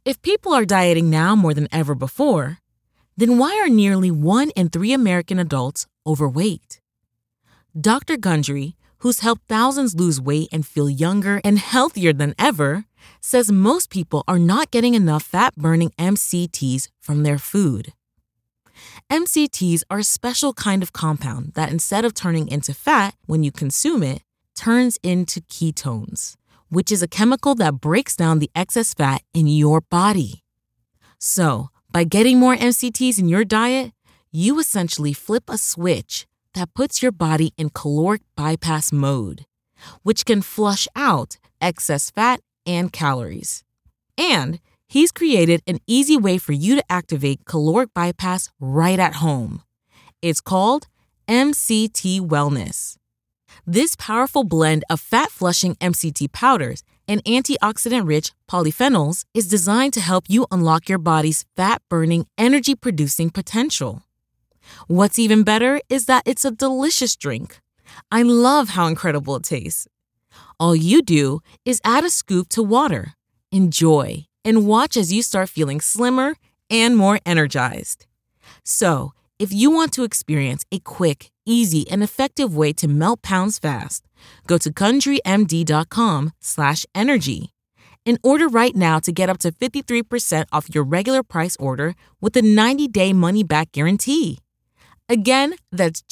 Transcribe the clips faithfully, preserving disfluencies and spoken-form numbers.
If people are dieting now more than ever before, then why are nearly one in three American adults overweight? Doctor Gundry, who's helped thousands lose weight and feel younger and healthier than ever, says most people are not getting enough fat-burning M C Ts from their food. M C Ts are a special kind of compound that, instead of turning into fat when you consume it, turns into ketones, which is a chemical that breaks down the excess fat in your body. So, by getting more M C Ts in your diet, you essentially flip a switch that puts your body in caloric bypass mode, which can flush out excess fat and calories. And he's created an easy way for you to activate caloric bypass right at home. It's called M C T Wellness. This powerful blend of fat-flushing M C T powders and antioxidant-rich polyphenols is designed to help you unlock your body's fat-burning, energy-producing potential. What's even better is that it's a delicious drink. I love how incredible it tastes. All you do is add a scoop to water, enjoy, and watch as you start feeling slimmer and more energized. So, if you want to experience a quick, easy, and effective way to melt pounds fast, go to GundryMD.com slash energy and order right now to get up to fifty-three percent off your regular price order with a ninety-day money-back guarantee. Again, that's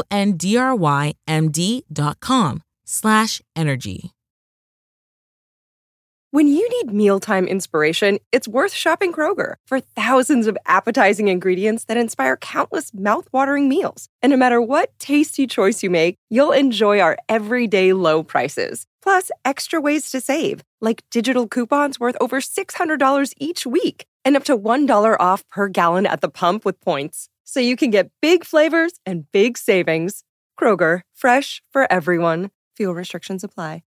G-U-N-D-R-Y-M-D.com slash energy. When you need mealtime inspiration, it's worth shopping Kroger for thousands of appetizing ingredients that inspire countless mouth-watering meals. And no matter what tasty choice you make, you'll enjoy our everyday low prices. Plus, extra ways to save, like digital coupons worth over six hundred dollars each week and up to one dollar off per gallon at the pump with points. So you can get big flavors and big savings. Kroger, fresh for everyone. Fuel restrictions apply.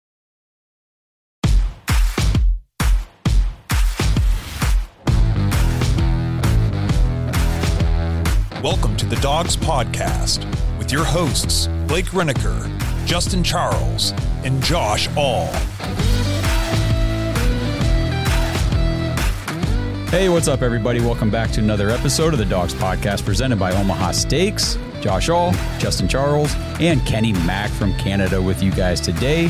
Welcome to the Dogs Podcast with your hosts, Blake Renaker, Justin Charles, and Josh All. Hey, what's up, everybody? Welcome back to another episode of the Dogs Podcast presented by Omaha Steaks. Josh All, Justin Charles, and Kenny Mack from Canada with you guys today.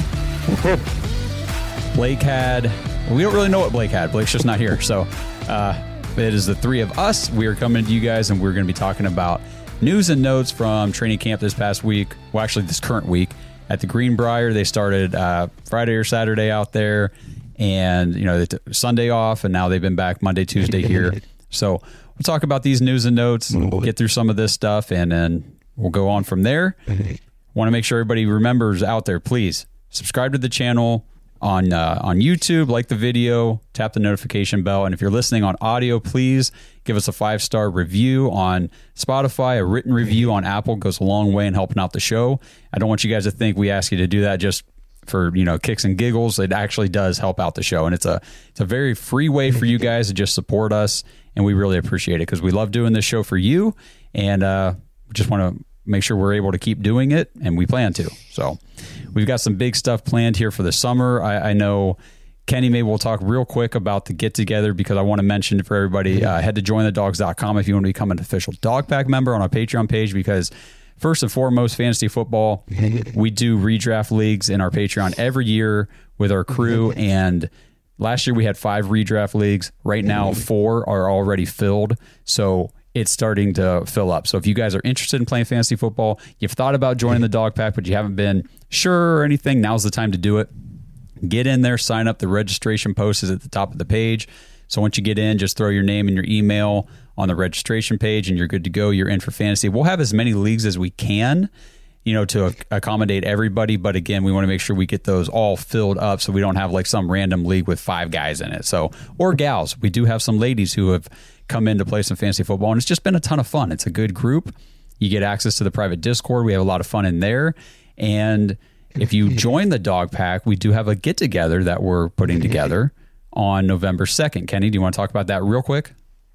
Blake had, well, we don't really know what Blake had. Blake's just not here. So uh, it is the three of us. We are coming to you guys, and we're going to be talking about news and notes from training camp this past week. Well, actually, this current week at the Greenbrier. They started uh, Friday or Saturday out there. And, you know, they took Sunday off, and now they've been back Monday, Tuesday here. So we'll talk about these news and notes, we'll get through some of this stuff, and then we'll go on from there. Want to make sure everybody remembers out there, please subscribe to the channel on uh, on YouTube, like the video, tap the notification bell. And if you're listening on audio, please give us a five-star review on Spotify. A written review on Apple goes a long way in helping out the show. I don't want you guys to think we ask you to do that just for, you know, kicks and giggles. It actually does help out the show, and it's a it's a very free way for you guys to just support us, and we really appreciate it because we love doing this show for you, and uh we just want to make sure we're able to keep doing it, and we plan to. So we've got some big stuff planned here for the summer. I, I know Kenny, maybe we'll talk real quick about the get together, because I want to mention for everybody, uh, head to join the dogs dot com if you want to become an official Dog Pack member on our Patreon page, because first and foremost, fantasy football, we do redraft leagues in our Patreon every year with our crew. And last year we had five redraft leagues. Right now, four are already filled. So it's starting to fill up. So if you guys are interested in playing fantasy football, you've thought about joining the Dog Pack, but you haven't been sure or anything, now's the time to do it. Get in there, sign up. The registration post is at the top of the page. So once you get in, just throw your name and your email on the registration page, and you're good to go. You're in for fantasy. We'll have as many leagues as we can, you know, to ac- accommodate everybody. But again, we want to make sure we get those all filled up, so we don't have like some random league with five guys in it. So, or gals. We do have some ladies who have come in to play some fantasy football, and it's just been a ton of fun. It's a good group. You get access to the private Discord. We have a lot of fun in there. And if you join the Dog Pack, we do have a get together that we're putting together on November second. Kenny, do you want to talk about that real quick?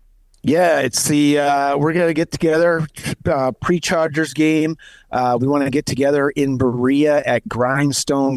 Yeah, it's the uh, we're going to get together uh, pre-Chargers game. Uh, we want to get together in Berea at Grindstone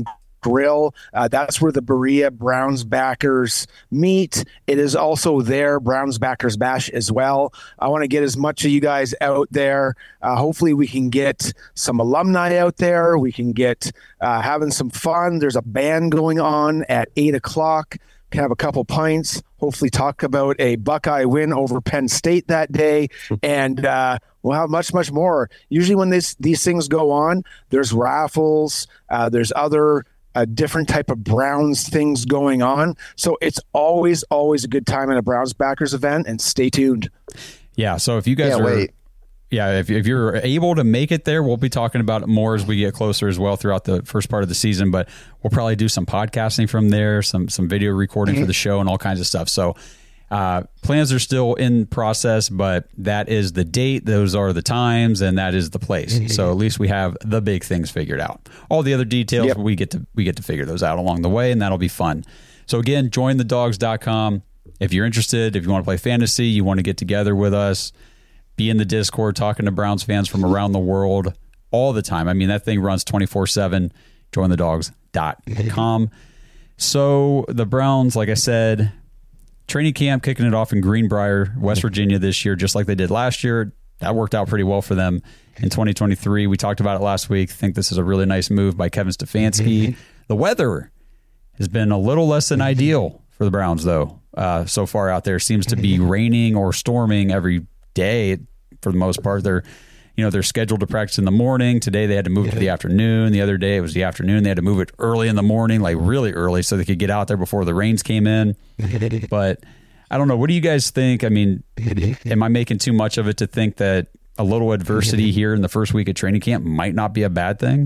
Grill. Uh, that's where the Berea Browns backers meet. It is also there, Browns Backers Bash as well. I want to get as much of you guys out there. Uh, hopefully we can get some alumni out there. We can get uh, having some fun. There's a band going on at eight o'clock. Can have a couple pints, hopefully talk about a Buckeye win over Penn State that day, and uh, we'll have much, much more. Usually when this, these things go on, there's raffles, uh, there's other uh, different type of Browns things going on. So it's always, always a good time at a Browns backers event, and stay tuned. Yeah, so if you guys yeah, are... wait. Yeah, if, if you're able to make it there, we'll be talking about it more as we get closer as well throughout the first part of the season. But we'll probably do some podcasting from there, some some video recording mm-hmm. for the show and all kinds of stuff. So uh, plans are still in process, but that is the date, those are the times, and that is the place. Mm-hmm. So at least we have the big things figured out. All the other details, yep. we get to we get to figure those out along the way, and that'll be fun. So again, join the dogs dot com. If you're interested, if you want to play fantasy, you want to get together with us, be in the Discord talking to Browns fans from around the world all the time. I mean, that thing runs twenty-four seven. join the dogs dot com. So the Browns, like I said, training camp kicking it off in Greenbrier, West Virginia this year, just like they did last year. That worked out pretty well for them in twenty twenty-three. We talked about it last week. I think this is a really nice move by Kevin Stefanski. The weather has been a little less than ideal for the Browns, though. Uh, so far out there, seems to be raining or storming every day for the most part. They're, you know, they're scheduled to practice in the morning. Today they had to move it to the afternoon. The other day it was the afternoon. They had to move it early in the morning, like really early, so they could get out there before the rains came in. But I don't know. What do you guys think? I mean, am I making too much of it to think that a little adversity here in the first week of training camp might not be a bad thing?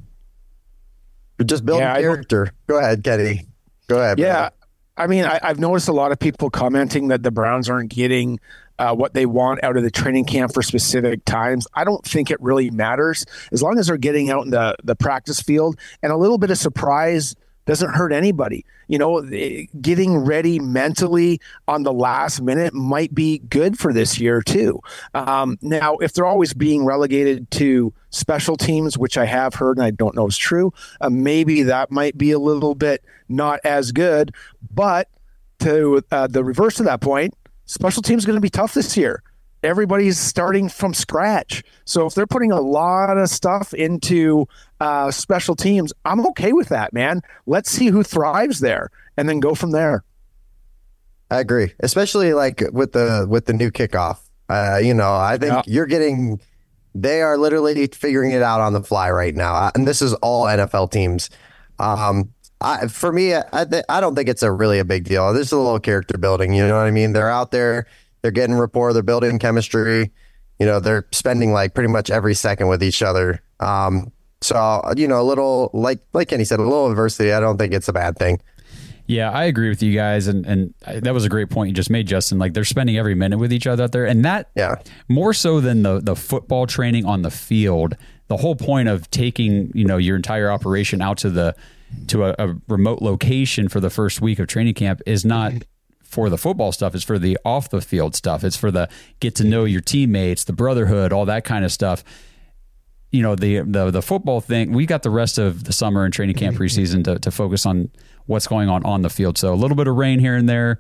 Just building yeah, character. Go ahead, Kenny. Go ahead. Yeah. Brother. I mean, I, I've noticed a lot of people commenting that the Browns aren't getting uh, what they want out of the training camp for specific times. I don't think it really matters as long as they're getting out in the, the practice field, and a little bit of surprise doesn't hurt anybody. You know, getting ready mentally on the last minute might be good for this year too. Um, now, if they're always being relegated to special teams, which I have heard and I don't know is true, uh, maybe that might be a little bit not as good. But to uh, the reverse of that point, special teams is going to be tough this year. Everybody's starting from scratch. So if they're putting a lot of stuff into uh, special teams, I'm okay with that, man. Let's see who thrives there and then go from there. I agree, especially like with the with the new kickoff. Uh, you know, I think yeah. you're getting they are literally figuring it out on the fly right now. And this is all N F L teams. Um, I, for me, I, I don't think it's a really a big deal. This is a little character building. You know what I mean? They're out there. They're getting rapport. They're building chemistry. You know, they're spending like pretty much every second with each other. Um, so, you know, a little, like like Kenny said, a little adversity, I don't think it's a bad thing. Yeah, I agree with you guys. And, and that was a great point you just made, Justin. Like, they're spending every minute with each other out there. And that, yeah. more so than the, the football training on the field, the whole point of taking, you know, your entire operation out to the to a, a remote location for the first week of training camp is not for the football stuff. It's for the off the field stuff. It's for the get to know your teammates, the brotherhood, all that kind of stuff. You know, the the the football thing, we got the rest of the summer and training camp preseason to, to focus on what's going on on the field. So a little bit of rain here and there.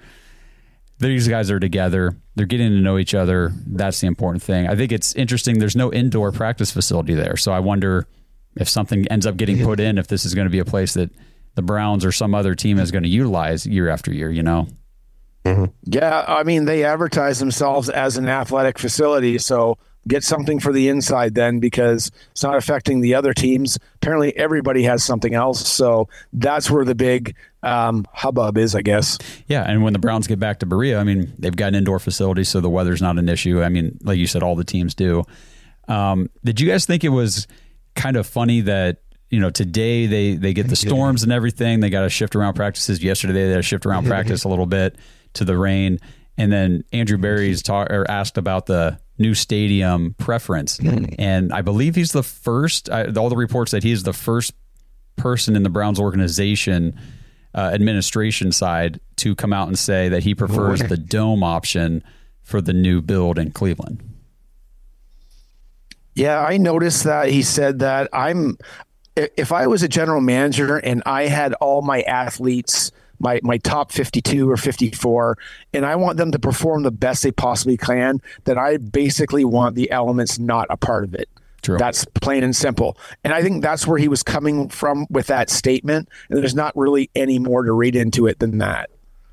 These guys are together. They're getting to know each other. That's the important thing. I think it's interesting. There's no indoor practice facility there. So I wonder if something ends up getting put in, if this is going to be a place that the Browns or some other team is going to utilize year after year, you know? Mm-hmm. Yeah, I mean, they advertise themselves as an athletic facility, so get something for the inside then, because it's not affecting the other teams. Apparently everybody has something else, so that's where the big um, hubbub is, I guess. Yeah, and when the Browns get back to Berea, I mean, they've got an indoor facility, so the weather's not an issue. I mean, like you said, all the teams do. Um, did you guys think it was kind of funny that, you know, today they, they get the storms and everything, they got to shift around practices. Yesterday they had to shift around practice a little bit to the rain. And then Andrew Berry's talk, or asked about the new stadium preference. And I believe he's the first, I, all the reports that he's the first person in the Browns organization uh, administration side to come out and say that he prefers the dome option for the new build in Cleveland. Yeah, I noticed that he said that. I'm if I was a general manager and I had all my athletes, my my top fifty-two or fifty-four, and I want them to perform the best they possibly can, then I basically want the elements not a part of it. True. That's plain and simple. And I think that's where he was coming from with that statement. And there's not really any more to read into it than that.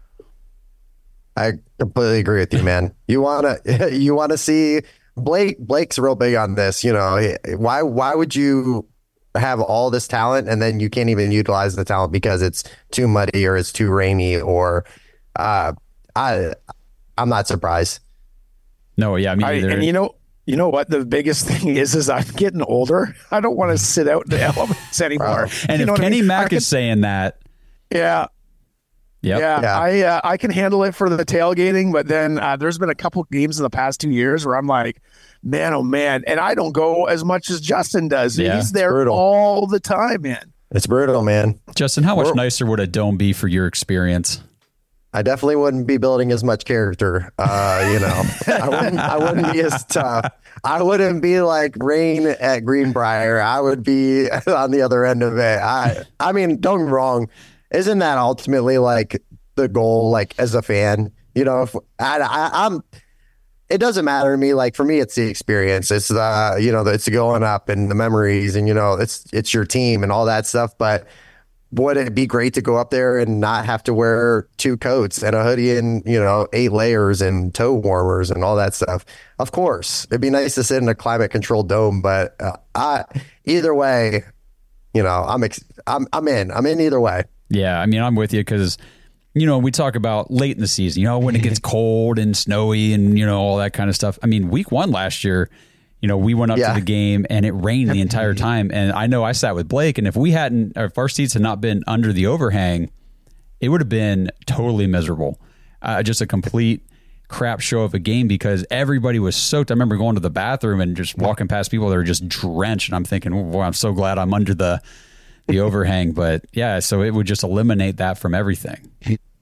I completely agree with you, man. You wanna you wanna see Blake. Blake's real big on this. You know, why why would you have all this talent and then you can't even utilize the talent because it's too muddy or it's too rainy or uh, I I'm not surprised. No, yeah, me I, either. And you know. You know what the biggest thing is, is I'm getting older. I don't want to sit out in the elements anymore. And you know if Kenny I mean? Mack can, is saying that. Yeah. Yep. Yeah. Yeah. I uh, I can handle it for the tailgating, but then uh, there's been a couple games in the past two years where I'm like, man, oh man. And I don't go as much as Justin does. Yeah. He's there Brutal. all the time, man. It's brutal, man. Justin, how much We're- nicer would a dome be for your experience? I definitely wouldn't be building as much character. Uh, you know, I wouldn't. I wouldn't be as tough. I wouldn't be like Rain at Greenbrier. I would be on the other end of it. I. I mean, don't get me wrong. Isn't that ultimately like the goal? Like as a fan, you know, if I, I, I'm. It doesn't matter to me. Like for me, it's the experience. It's the you know, it's going up and the memories, and you know, it's it's your team and all that stuff. But would it be great to go up there and not have to wear two coats and a hoodie and, you know, eight layers and toe warmers and all that stuff? Of course, it'd be nice to sit in a climate controlled dome, but uh, I, either way, you know, I'm, ex- I'm, I'm in, I'm in either way. Yeah. I mean, I'm with you because, you know, we talk about late in the season, you know, when it gets cold and snowy and, you know, all that kind of stuff. I mean, week one last year, you know, we went up Yeah. to the game and it rained the entire time. And I know I sat with Blake, and if we hadn't, or if our seats had not been under the overhang, it would have been totally miserable. Uh, just a complete crap show of a game because everybody was soaked. I remember going to the bathroom and just walking past people that were just drenched. And I'm thinking, oh, boy, I'm so glad I'm under the, the overhang. But yeah, so it would just eliminate that from everything.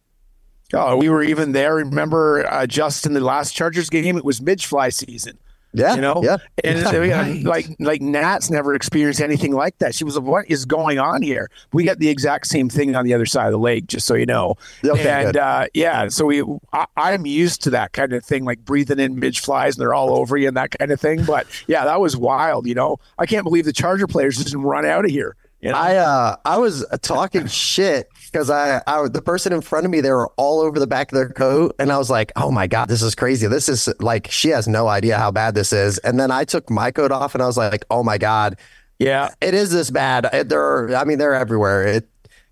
Oh, we were even there. Remember, uh, just in the last Chargers game, it was midge fly season. Yeah. You know, yeah. and Yeah, so, yeah, right. like like Nat's never experienced anything like that. She was like, "What is going on here?" We got the exact same thing on the other side of the lake, just so you know. Okay, and good. uh, yeah, so we I, I'm used to that kind of thing, like breathing in midge flies and they're all over you and that kind of thing. But yeah, that was wild. You know, I can't believe the Charger players didn't run out of here. You know? I uh I was talking shit because I, I the person in front of me, they were all over the back of their coat, and I was like, oh my god, this is crazy. This is like, she has no idea how bad this is. And then I took my coat off and I was like, oh my god, yeah, it is this bad. It, they're I mean they're everywhere. It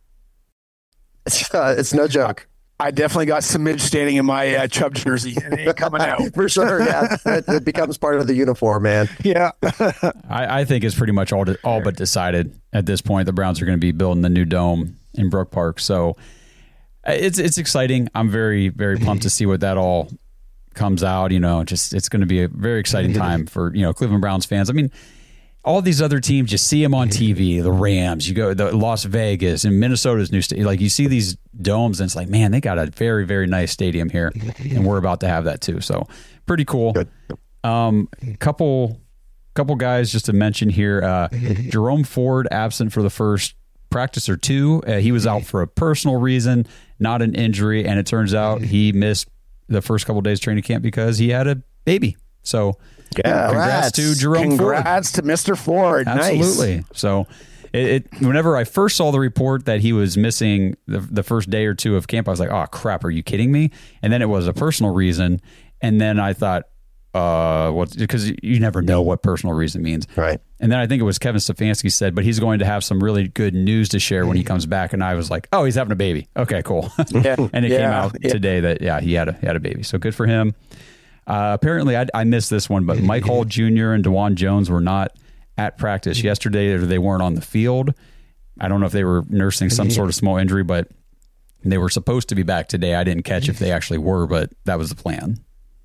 it's, uh, it's no joke. I definitely got some midge standing in my uh, Chubb jersey. It ain't coming out. For sure. Yeah, it, it becomes part of the uniform, man. Yeah. I, I think it's pretty much all all but decided at this point. The Browns are going to be building the new dome in Brook Park, so it's it's exciting. I'm very very pumped to see what that all comes out. You know, just it's going to be a very exciting time for you know Cleveland Browns fans. I mean, all these other teams, you see them on T V. The Rams, you go the Las Vegas and Minnesota's new stadium. Like you see these domes, and it's like, man, they got a very very nice stadium here, and we're about to have that too. So pretty cool. Good. Um, couple couple guys just to mention here. Uh, Jerome Ford absent for the first practice or two. Uh, he was out for a personal reason, not an injury, and it turns out he missed the first couple days training camp because he had a baby. So Yeah, congrats to Jerome Congrats Ford. to Mister Ford. Absolutely. Nice. So it, it whenever I first saw the report that he was missing the, the first day or two of camp, I was like, oh crap, are you kidding me? And then it was a personal reason. And then I thought, uh, what? Because you never know what personal reason means. Right. And then I think it was Kevin Stefanski said, but he's going to have some really good news to share when he comes back. And I was like, oh, he's having a baby. Okay, cool. Yeah, and it yeah, came out yeah. today that, yeah, he had a, he had a baby. So good for him. Uh, apparently, I, I missed this one, but Mike Hall Junior and DeJuan Jones were not at practice yesterday, or they weren't on the field. I don't know if they were nursing some sort of small injury, but they were supposed to be back today. I didn't catch if they actually were, but that was the plan.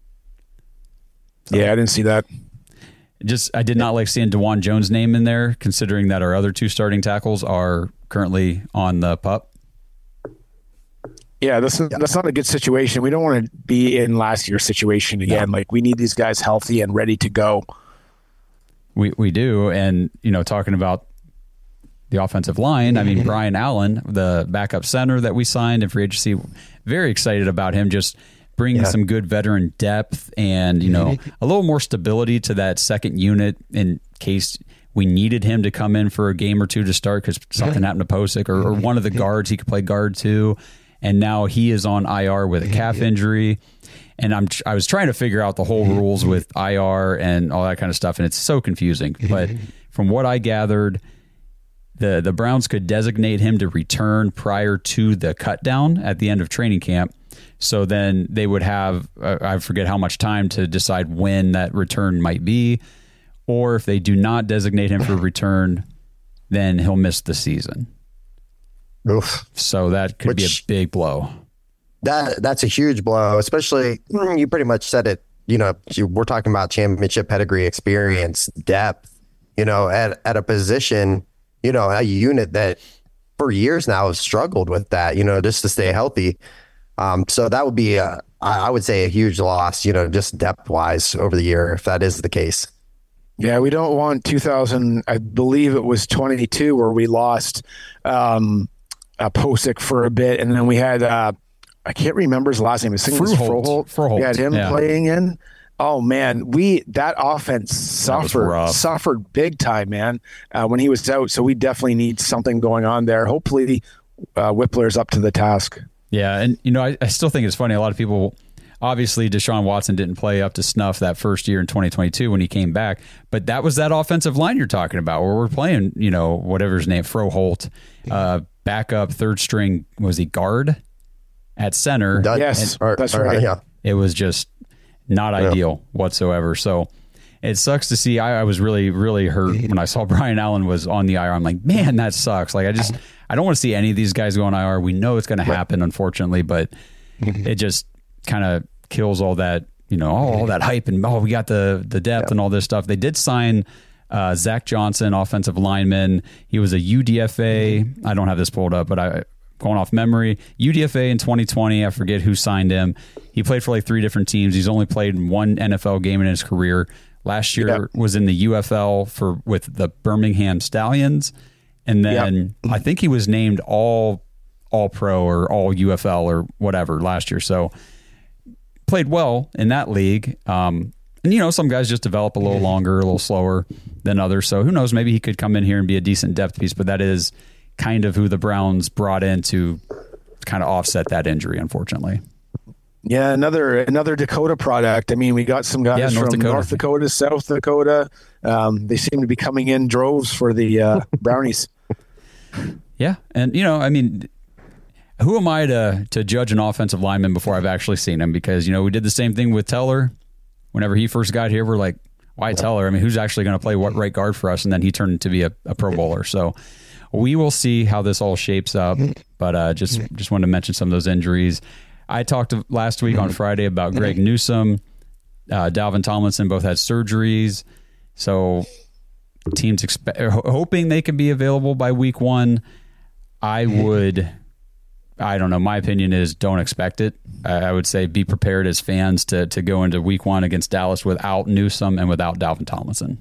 So, yeah, I didn't see that. Just I did not like seeing DeJuan Jones' name in there, considering that our other two starting tackles are currently on the PUP. Yeah, that's that's not a good situation. We don't want to be in last year's situation again. Like we need these guys healthy and ready to go. We we do, and you know, talking about the offensive line. I mean, Brian Allen, the backup center that we signed in free agency, very excited about him just bringing yeah. some good veteran depth and, you know, a little more stability to that second unit in case we needed him to come in for a game or two to start because something happened to Posick or, or one of the guards he could play guard too. And now he is on I R with a calf injury. And I'm I was trying to figure out the whole rules with I R and all that kind of stuff, and it's so confusing. But from what I gathered, the the Browns could designate him to return prior to the cut down at the end of training camp. So then they would have, uh, I forget how much time to decide when that return might be. Or if they do not designate him for return, then he'll miss the season. Oof. So that could Which, be a big blow. That That's a huge blow, especially, you pretty much said it, you know, you, we're talking about championship pedigree, experience, depth, you know, at, at a position, you know, a unit that for years now has struggled with that, you know, just to stay healthy. Um, so that would be, a, I would say, a huge loss, you know, just depth-wise over the year, if that is the case. Yeah, we don't want two thousand, I believe it was twenty-two, where we lost um, uh, Posick for a bit, and then we had, uh, I can't remember his last name. His name was Froholt. Froholt. We had him yeah. playing in. Oh, man, we that offense suffered that suffered big time, man, uh, when he was out. So we definitely need something going on there. Hopefully, uh, Whippler's up to the task. Yeah, and, you know, I, I still think it's funny. A lot of people, obviously, Deshaun Watson didn't play up to snuff that first year in twenty twenty-two when he came back, but that was that offensive line you're talking about where we're playing, you know, whatever his name, Froholt, uh, backup, third string, was he guard at center? Yes, and, that's right. Yeah. It was just not yeah. ideal whatsoever. So it sucks to see. I, I was really, really hurt when I saw Brian Allen was on the I R. I'm like, man, that sucks. Like, I just, I don't want to see any of these guys go on I R. We know it's going to happen, unfortunately, but it just kind of kills all that, you know, all, all that hype and, oh, we got the, the depth yeah. and all this stuff. They did sign uh, Zach Johnson, offensive lineman. He was a U D F A. I don't have this pulled up, but I, going off memory, U D F A in twenty twenty. I forget who signed him. He played for like three different teams. He's only played one N F L game in his career. Last year yep. was in the U F L for with the Birmingham Stallions. And then yep. I think he was named all all pro or all U F L or whatever last year. So played well in that league. Um, and, you know, some guys just develop a little longer, a little slower than others. So who knows, maybe he could come in here and be a decent depth piece, but that is kind of who the Browns brought in to kind of offset that injury, unfortunately. Yeah, another another Dakota product. I mean, we got some guys yeah, North from Dakota. North Dakota, South Dakota. Um, they seem to be coming in droves for the uh, Brownies. Yeah, and, you know, I mean, who am I to to judge an offensive lineman before I've actually seen him? Because, you know, we did the same thing with Teller. Whenever he first got here, we're like, why Teller? I mean, who's actually going to play what right guard for us? And then he turned to be a, a Pro Bowler. So we will see how this all shapes up. But uh, just just wanted to mention some of those injuries. I talked last week on Friday about Greg Newsome, uh, Dalvin Tomlinson both had surgeries. So teams expe- hoping they can be available by week one. I would, I don't know. My opinion is don't expect it. I would say be prepared as fans to to go into week one against Dallas without Newsome and without Dalvin Tomlinson.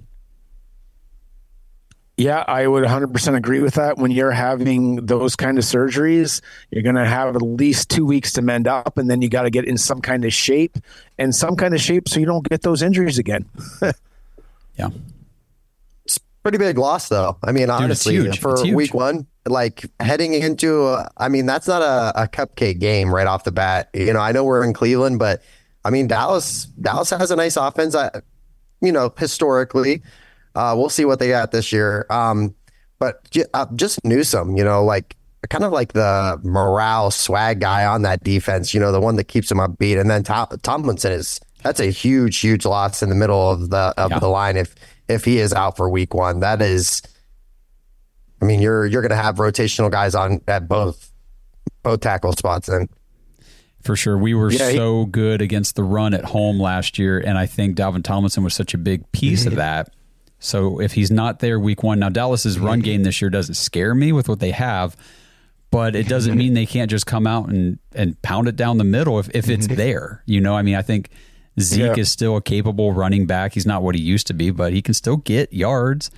Yeah, I would one hundred percent agree with that. When you're having those kind of surgeries, you're going to have at least two weeks to mend up, and then you got to get in some kind of shape and some kind of shape so you don't get those injuries again. Yeah. It's a pretty big loss, though. I mean, Dude, honestly, for week one, like heading into, uh, I mean, that's not a, a cupcake game right off the bat. You know, I know we're in Cleveland, but I mean, Dallas, Dallas has a nice offense, I, you know, historically. Uh, we'll see what they got this year. Um, but j- uh, just Newsome, you know, like kind of like the morale swag guy on that defense, you know, the one that keeps them upbeat. And then Tom- Tomlinson is, that's a huge, huge loss in the middle of the of yeah. the line. If if he is out for week one, that is, I mean, you're you're going to have rotational guys on at both both tackle spots then. For sure. We were yeah, so he- good against the run at home last year. And I think Dalvin Tomlinson was such a big piece of that. So if he's not there week one, now Dallas's run game this year doesn't scare me with what they have, but it doesn't mean they can't just come out and, and pound it down the middle if, if it's there. You know, I mean, I think Zeke yeah. is still a capable running back. He's not what he used to be, but he can still get yards.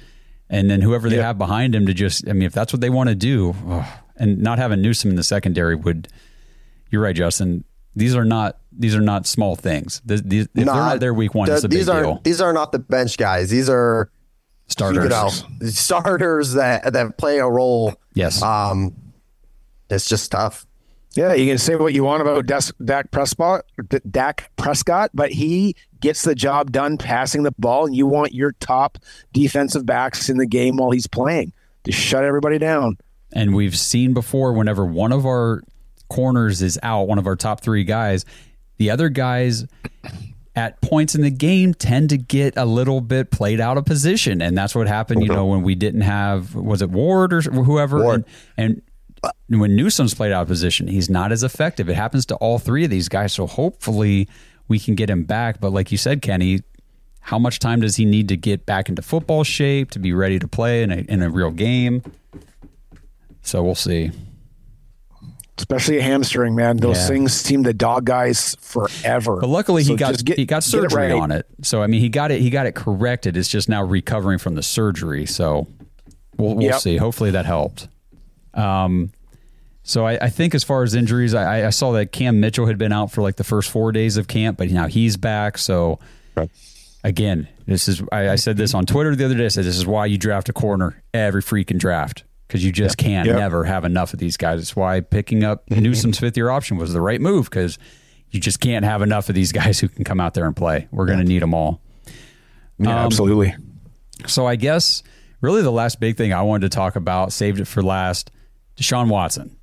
And then whoever they yeah. have behind him to just, I mean, if that's what they want to do, oh, and not having Newsome in the secondary would, you're right, Justin. These are not these are not small things. These, these, if not, they're not there week one, the, it's a big these are deal. These are not the bench guys. These are starters, you know, starters that that play a role. Yes, um, it's just tough. Yeah, you can say what you want about Des- Dak Prescott, Dak Prescott, but he gets the job done passing the ball, and you want your top defensive backs in the game while he's playing to shut everybody down. And we've seen before, whenever one of our corners is out, one of our top three guys, the other guys at points in the game tend to get a little bit played out of position. And that's what happened, you know, when we didn't have, was it Ward or whoever? Ward. And, and when Newsome's played out of position, he's not as effective. It happens to all three of these guys. So hopefully we can get him back. But like you said, Kenny, how much time does he need to get back into football shape to be ready to play in a, in a real game? So we'll see. Especially a hamstring, man. Those yeah. things seem to dog guys forever. But luckily so he got get, he got surgery it right. on it. So I mean he got it he got it corrected. It's just now recovering from the surgery. So we'll we'll yep. see. Hopefully that helped. Um so I, I think as far as injuries, I, I saw that Cam Mitchell had been out for like the first four days of camp, but now he's back. So right. again, this is I, I said this on Twitter the other day. I said this is why you draft a corner every freaking draft. Because you just can't yep. never have enough of these guys. It's why picking up Newsome's fifth year option was the right move, because you just can't have enough of these guys who can come out there and play. We're going to need them all. Yeah, um, absolutely. So I guess really the last big thing I wanted to talk about, saved it for last, Deshaun Watson.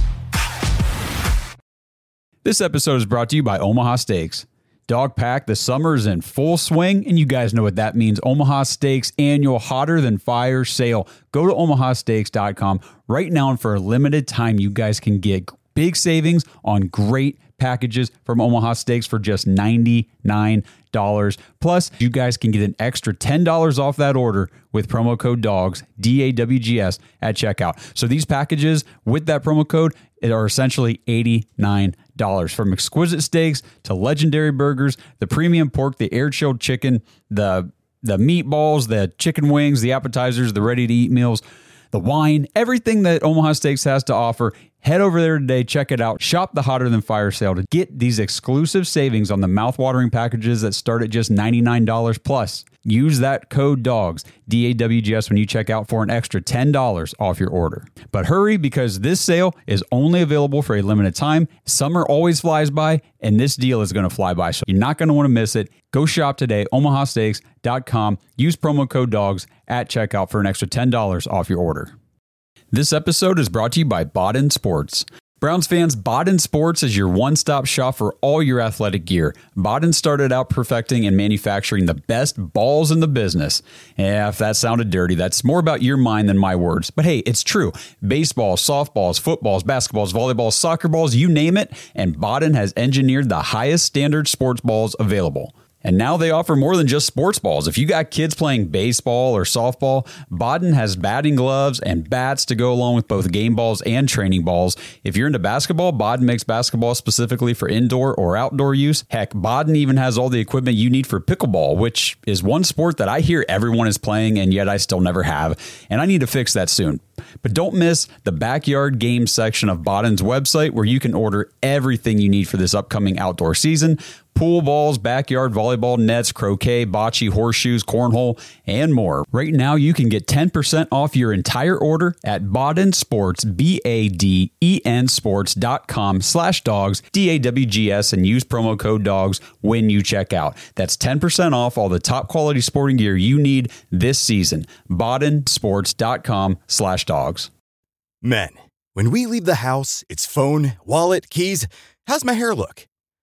This episode is brought to you by Omaha Steaks. Dog Pack, the summer's in full swing, and you guys know what that means. Omaha Steaks annual Hotter Than Fire sale. Go to omaha steaks dot com right now, and for a limited time, you guys can get big savings on great packages from Omaha Steaks for just ninety-nine dollars. Plus, you guys can get an extra ten dollars off that order with promo code DAWGS, D A W G S, at checkout. So these packages with that promo code are essentially eighty-nine dollars. From exquisite steaks to legendary burgers, the premium pork, the air-chilled chicken, the the meatballs, the chicken wings, the appetizers, the ready-to-eat meals, the wine, everything that Omaha Steaks has to offer. Head over there today, check it out. Shop the Hotter Than Fire sale to get these exclusive savings on the mouth-watering packages that start at just ninety-nine dollars plus. Use that code DAWGS, D A W G S, when you check out for an extra ten dollars off your order. But hurry, because this sale is only available for a limited time. Summer always flies by, and this deal is going to fly by, so you're not going to want to miss it. Go shop today, omaha steaks dot com. Use promo code DAWGS at checkout for an extra ten dollars off your order. This episode is brought to you by Bodden Sports. Browns fans, Bodden Sports is your one-stop shop for all your athletic gear. Bodden started out perfecting and manufacturing the best balls in the business. Yeah, if that sounded dirty, that's more about your mind than my words. But hey, it's true. Baseballs, softballs, footballs, basketballs, volleyballs, soccer balls, you name it, and Bodden has engineered the highest standard sports balls available. And now they offer more than just sports balls. If you got kids playing baseball or softball, Bodden has batting gloves and bats to go along with both game balls and training balls. If you're into basketball, Bodden makes basketball specifically for indoor or outdoor use. Heck, Bodden even has all the equipment you need for pickleball, which is one sport that I hear everyone is playing, and yet I still never have. And I need to fix that soon. But don't miss the backyard games section of Bodden's website, where you can order everything you need for this upcoming outdoor season. Pool balls, backyard volleyball nets, croquet, bocce, horseshoes, cornhole, and more. Right now, you can get ten percent off your entire order at Bodden Sports, B A D E N sports dot com slash dogs, D A W G S, and use promo code DAWGS when you check out. That's ten percent off all the top quality sporting gear you need this season. Bodden Sports dot com slash dogs. Men, when we leave the house, it's phone, wallet, keys. How's my hair look?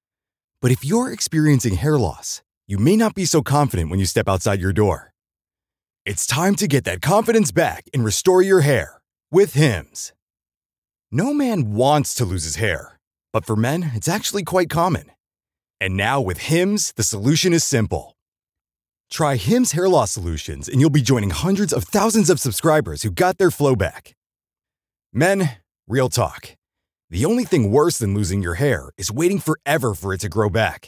But if you're experiencing hair loss, you may not be so confident when you step outside your door. It's time to get that confidence back and restore your hair with Hims. No man wants to lose his hair, but for men, it's actually quite common. And now with Hims, the solution is simple. Try Hims Hair Loss Solutions and you'll be joining hundreds of thousands of subscribers who got their flow back. Men, real talk. The only thing worse than losing your hair is waiting forever for it to grow back.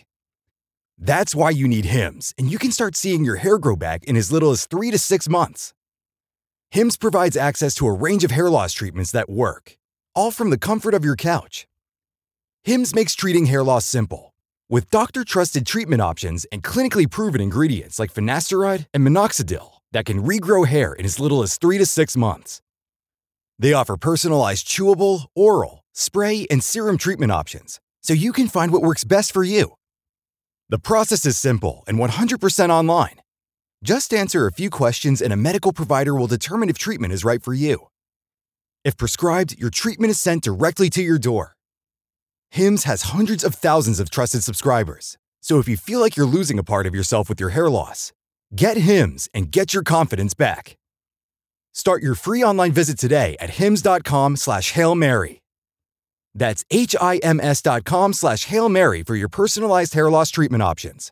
That's why you need Hims, and you can start seeing your hair grow back in as little as three to six months. Hims provides access to a range of hair loss treatments that work, all from the comfort of your couch. Hims makes treating hair loss simple, with doctor-trusted treatment options and clinically proven ingredients like finasteride and minoxidil that can regrow hair in as little as three to six months. They offer personalized chewable, oral, spray, and serum treatment options, so you can find what works best for you. The process is simple and one hundred percent online. Just answer a few questions and a medical provider will determine if treatment is right for you. If prescribed, your treatment is sent directly to your door. Hims has hundreds of thousands of trusted subscribers, so if you feel like you're losing a part of yourself with your hair loss, get Hims and get your confidence back. Start your free online visit today at hims.com slash Hail Mary. That's H-I-M-S dot com slash Hail Mary for your personalized hair loss treatment options.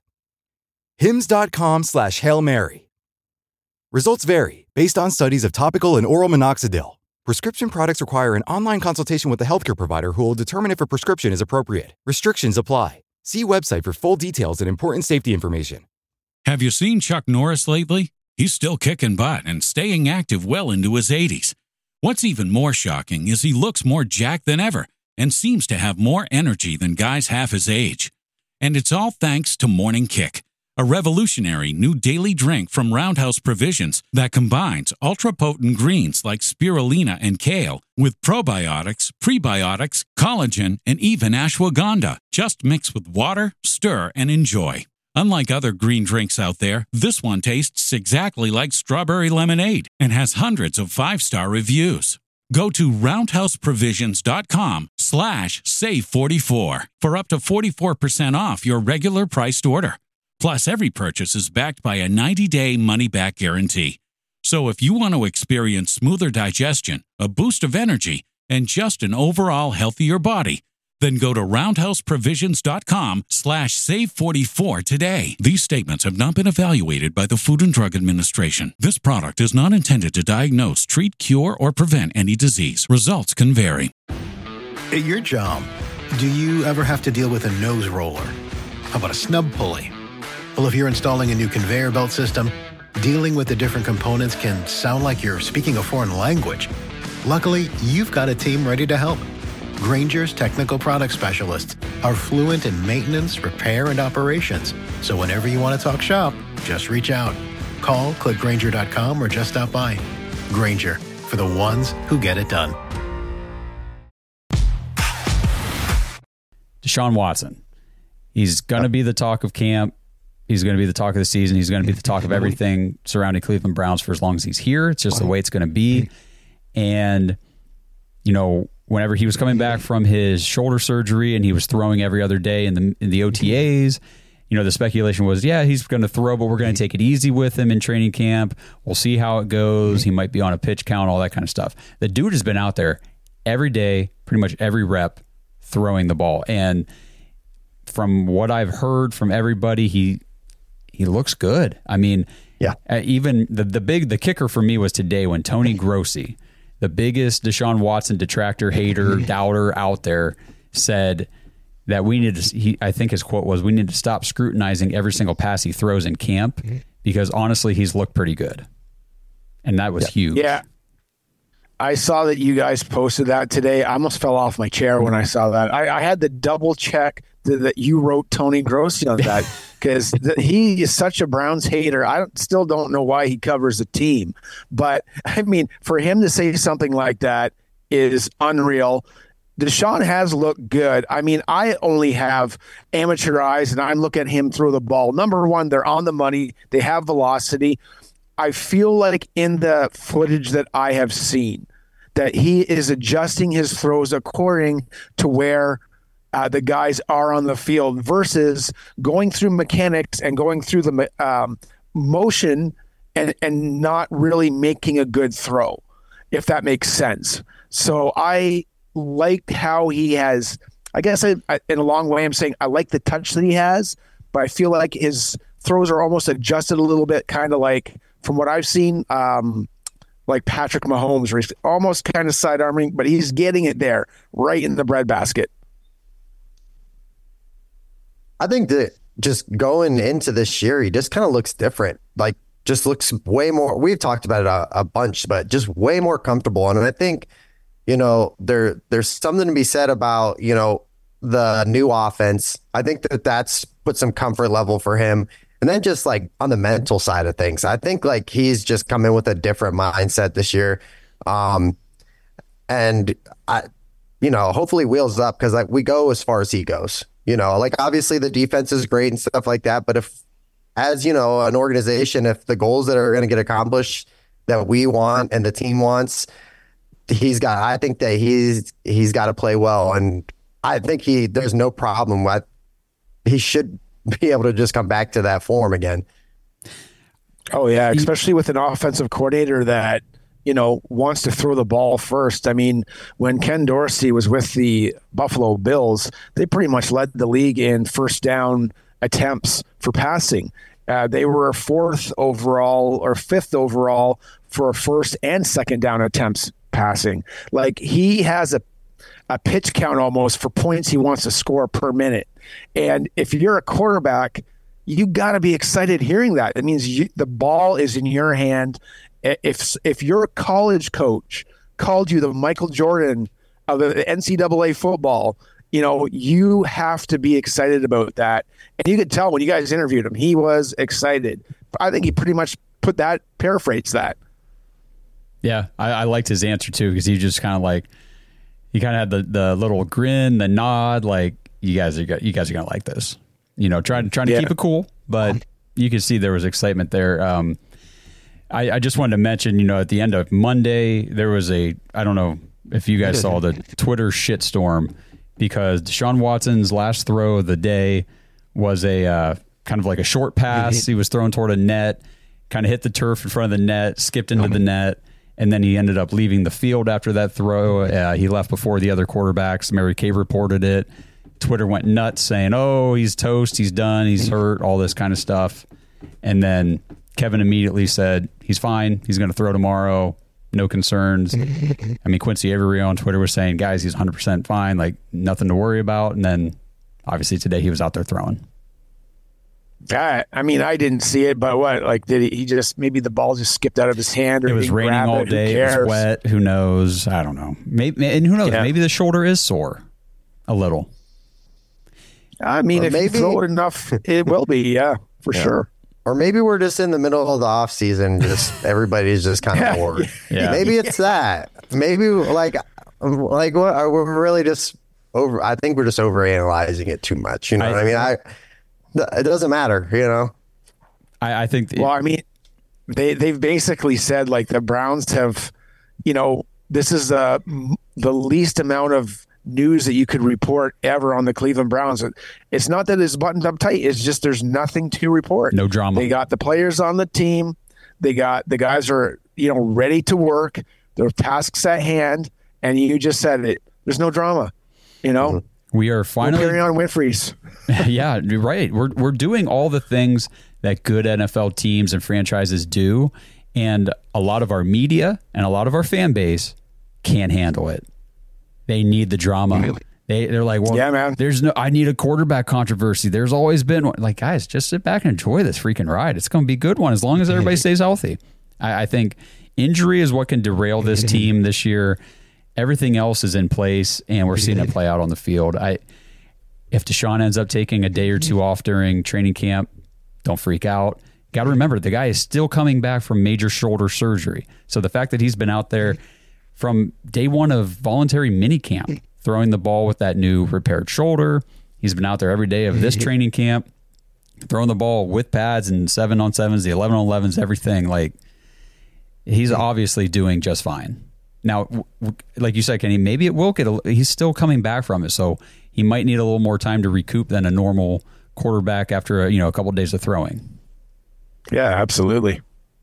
Hims.com slash Hail Mary. Results vary based on studies of topical and oral minoxidil. Prescription products require an online consultation with a healthcare provider who will determine if a prescription is appropriate. Restrictions apply. See website for full details and important safety information. Have you seen Chuck Norris lately? He's still kicking butt and staying active well into his eighties. What's even more shocking is he looks more jacked than ever and seems to have more energy than guys half his age. And it's all thanks to Morning Kick, a revolutionary new daily drink from Roundhouse Provisions that combines ultra-potent greens like spirulina and kale with probiotics, prebiotics, collagen, and even ashwagandha. Just mix with water, stir, and enjoy. Unlike other green drinks out there, this one tastes exactly like strawberry lemonade and has hundreds of five-star reviews. Go to roundhouseprovisions.com slash save 44 for up to forty-four percent off your regular priced order. Plus, every purchase is backed by a ninety-day money-back guarantee. So if you want to experience smoother digestion, a boost of energy, and just an overall healthier body, then go to roundhouseprovisions.com slash save 44 today. These statements have not been evaluated by the Food and Drug Administration. This product is not intended to diagnose, treat, cure, or prevent any disease. Results can vary. At your job, do you ever have to deal with a nose roller? How about a snub pulley? Well, if you're installing a new conveyor belt system, dealing with the different components can sound like you're speaking a foreign language. Luckily, you've got a team ready to help. Grainger's technical product specialists are fluent in maintenance, repair, and operations. So whenever you want to talk shop, just reach out. Call, click Grainger dot com, or just stop by. Grainger, for the ones who get it done. Deshaun Watson. He's going to be the talk of camp. He's going to be the talk of the season. He's going to be the talk of everything surrounding Cleveland Browns for as long as he's here. It's just the way it's going to be. And, you know, whenever he was coming back from his shoulder surgery and he was throwing every other day in the in the O T As, you know, the speculation was, yeah, he's going to throw, but we're going to take it easy with him in training camp. We'll see how it goes. He might be on a pitch count, all that kind of stuff. The dude has been out there every day, pretty much every rep, throwing the ball. And from what I've heard from everybody, he he looks good. I mean, yeah. Uh, even the the big the kicker for me was today when Tony Grossi, the biggest Deshaun Watson detractor, hater, doubter out there, said that we need to, he, I think his quote was, we need to stop scrutinizing every single pass he throws in camp because honestly, he's looked pretty good. And that was yeah. huge. Yeah. I saw that you guys posted that today. I almost fell off my chair when I saw that. I, I had to double check that, that you wrote Tony Grossi on that because he is such a Browns hater. I don't, still don't know why he covers the team. But, I mean, for him to say something like that is unreal. Deshaun has looked good. I mean, I only have amateur eyes, and I look at him throw the ball. Number one, they're on the money. They have velocity. I feel like in the footage that I have seen that he is adjusting his throws according to where uh, the guys are on the field versus going through mechanics and going through the um, motion and, and not really making a good throw, if that makes sense. So I like how he has, I guess I, I, in a long way I'm saying I like the touch that he has, but I feel like his throws are almost adjusted a little bit, kind of like, from what I've seen, um, like Patrick Mahomes, where he's almost kind of side-arming, but he's getting it there, right in the breadbasket. I think that just going into this year, he just kind of looks different. Like, just looks way more, we've talked about it a, a bunch, but just way more comfortable. And I think, you know, there there's something to be said about, you know, the new offense. I think that that's put some comfort level for him. And then just like on the mental side of things, I think like he's just come in with a different mindset this year. Um, and I, you know, hopefully wheels up, because like we go as far as he goes, you know, like obviously the defense is great and stuff like that. But if, as you know, an organization, if the goals that are going to get accomplished that we want and the team wants, he's got, I think that he's, he's got to play well. And I think he, there's no problem with, he should be able to just come back to that form again. Oh yeah. Especially with an offensive coordinator that, you know, wants to throw the ball first. I mean, when Ken Dorsey was with the Buffalo Bills, they pretty much led the league in first down attempts for passing. Uh, they were fourth overall or fifth overall for first and second down attempts passing. Like, he has a a pitch count almost for points he wants to score per minute. And if you're a quarterback, you got to be excited hearing that. It means you, the ball is in your hand. If if your college coach called you the Michael Jordan of the N C double A football, you know, you have to be excited about that. And you could tell when you guys interviewed him, he was excited. I think he pretty much put that, paraphrased that. Yeah, I, I liked his answer too, because he just kind of like, he kind of had the, the little grin, the nod, like, you guys are you guys are gonna like this, you know, trying trying to yeah. keep it cool, but you could see there was excitement there. Um, I, I just wanted to mention, you know, at the end of Monday, there was a, I don't know if you guys saw the Twitter shitstorm, because Deshaun Watson's last throw of the day was a uh, kind of like a short pass. He was thrown toward a net, kind of hit the turf in front of the net, skipped into the net, and then he ended up leaving the field after that throw. Uh, he left before the other quarterbacks. Mary Kay reported it. Twitter went nuts saying, oh, he's toast, he's done, he's hurt, all this kind of stuff. And then Kevin immediately said, he's fine, he's going to throw tomorrow, no concerns. I mean, Quincy Avery on Twitter was saying, guys, he's one hundred percent fine, like nothing to worry about. And then obviously today he was out there throwing. I, I mean, I didn't see it, but what, like, did he, he just, maybe the ball just skipped out of his hand? Or it was raining all it? day, it was wet, who knows? I don't know. Maybe, and who knows? Yeah. Maybe the shoulder is sore a little. I mean, or if maybe, you throw it enough, it will be, yeah, for yeah. sure. Or maybe we're just in the middle of the off season, just everybody's just kind of bored. Yeah. Maybe it's that. Maybe like, like what? We're really just over. I think we're just overanalyzing it too much. You know I, what I mean? I. It doesn't matter, you know. I, I think. Well, I mean, they they've basically said like the Browns have, you know, this is uh, the least amount of news that you could report ever on the Cleveland Browns. It's not that it's buttoned up tight. It's just there's nothing to report. No drama. They got the players on the team. They got the guys are, you know, ready to work. Their tasks at hand. And you just said it. There's no drama, you know. Mm-hmm. We are finally we're carrying on Winfrey's. Yeah, right. We're we're doing all the things that good N F L teams and franchises do. And a lot of our media and a lot of our fan base can't handle it. They need the drama. Really? They, they're like, well, yeah, man. There's no, I need a quarterback controversy. There's always been one. Like, guys, just sit back and enjoy this freaking ride. It's going to be a good one as long as everybody stays healthy. I, I think injury is what can derail this team this year. Everything else is in place, and we're seeing it play out on the field. I, if Deshaun ends up taking a day or two off during training camp, don't freak out. Got to remember, the guy is still coming back from major shoulder surgery. So the fact that he's been out there from day one of voluntary minicamp, throwing the ball with that new repaired shoulder. He's been out there every day of this training camp, throwing the ball with pads and seven on sevens, the eleven on elevens, everything. Like, he's obviously doing just fine. Now, like you said, Kenny, maybe it will get, a, he's still coming back from it. So he might need a little more time to recoup than a normal quarterback after a, you know, a couple of days of throwing. Yeah, absolutely.